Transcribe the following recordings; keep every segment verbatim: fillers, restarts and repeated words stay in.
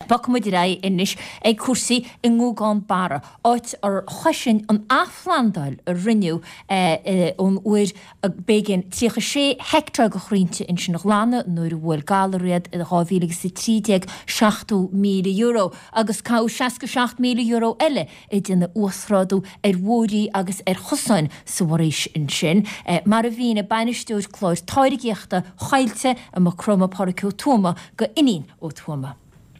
Bachmuid ra inis ag cuasaí in ngúgáin bara áit ar choisin an aflandáil a rinneú ón uair ag bégin tríocha sé hectar go chrointe in sin chlána nuair bhfuil galariad a hábhílig sa trídeag seachtú míle euro agus cá seaca seacht míle euro eile i dtí na uasráidú ar bhóirí agus ar chosáin sa bhréis in sin. Mar a bhína bainisteúir chlóir táirigíochta chailte a má croma paracú tuama go inín ó tuama.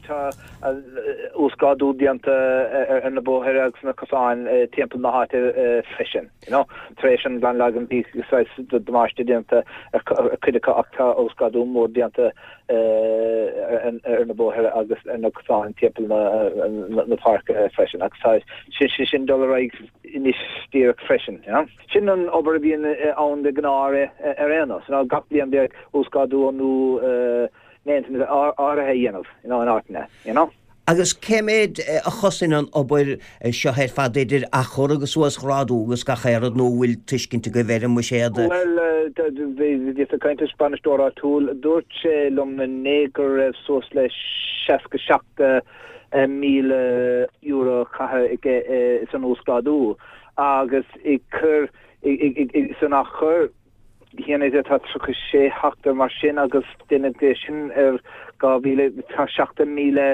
Úscadú dianta ar na bóthir agus na cosáin timp na háte freisin. Tréis an blan legan bí domáiste dianta chuidecha achta úscadú mór dianta ar na bóthir agus ar na cosáin timp na park freisin. Agus sin dólarig inis stíach freisin. Sin an obair a bhíon ann de gnáre ar éanas. Gach blian beag úscadú anú Nenten áirithe dhéanamh in an áitina, you know? Agus céimiid a chosin an obair seo héir fadéidir a chur agus suas chráadú agus ga chéad nó bhfuil tuiscinnta go bhéir mu séad. Well, dí a caiinte Spanistóra túl dúirt sé lom na négur sos le seaca seachta míle euro chathe san úscladú agus i chur san a chur Hien is het hat soke sé hakter mar sin agus dinne sin er gabile seachta míle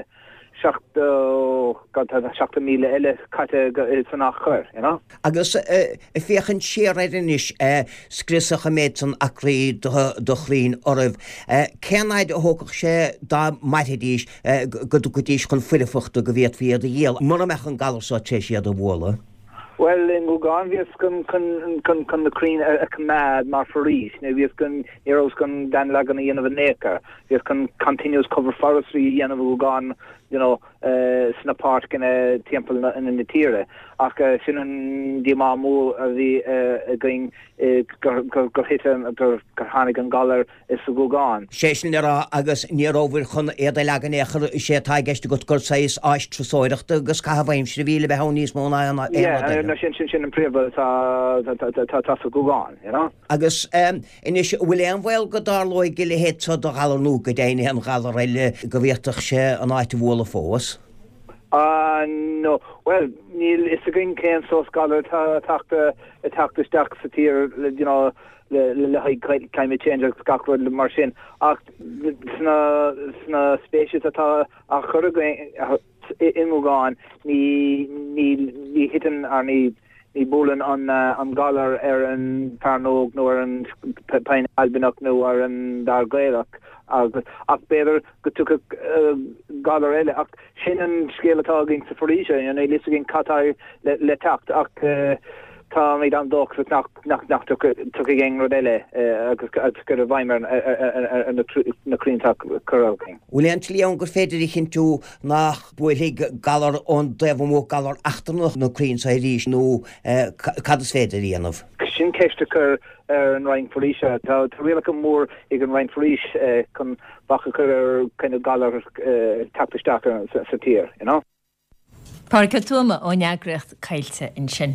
seachta míle eile caite san nachchur, you know? Agus i féchan séiris scrisacha méid san acrí do chrín oribh. Cenaid a hógach sé dá maithidís go dúgadís chun fuirefuchta go bhéad fiad a dhéal. Muna mechan galasá té siad a bhla. Well, in Gugan, we have kun kun kun kun the Queen a command mar forís. Now we have kun heroes kun dan lagan yen of a necker. We have kun continuous cover forestry yen of Gugan, you know, uh, sna park in a temple in the tire. Ach sinan di mamu the going go hit and go Hannigan Galler is Gugan. Session era agus near over kun eda lagan echer sé taigest got gur seis áist trosoirecht agus ca haim srivile be honíos móna an. Yeah, no sin sin sin an príomh tá tá tá Gugan, you know. Agus um inis William well go darloi gile het so do galú go déine an galarile go bhéach sé an áit bhla fós. Uh, no, well, Neil, it's a green cane so scholar attacked the attacked the stacks of here, you know, the high climate change of Scotland, the Martian. Sna sna spacious at a hurricane in Mugan, ni ni ni hitting or ni ni bowling on uh, on Galar, Erin, Parnog, nor and Pine Albinock, nor and Dargaillock. Agus ach better go took a galar eile ach sin an scéile tágin sa foríise an é lis gin catar le le tacht ach tá mé an doch nach nach nach tu a gang rodelle agus gur a bhaimar na cleantach curling. William Leon gur féidir chin tú nach buig galar on devmó galar achtarnach no clean sa ríis nó cadas féidir íanamh. Sin ceiste chur ar an Ryan Felicia tá réalacha mór ag an Ryan Felicia chun bacha chur ar kind of galar taptaisteach sa tír, you know? Páirce tuama ó neagracht cailte in sin.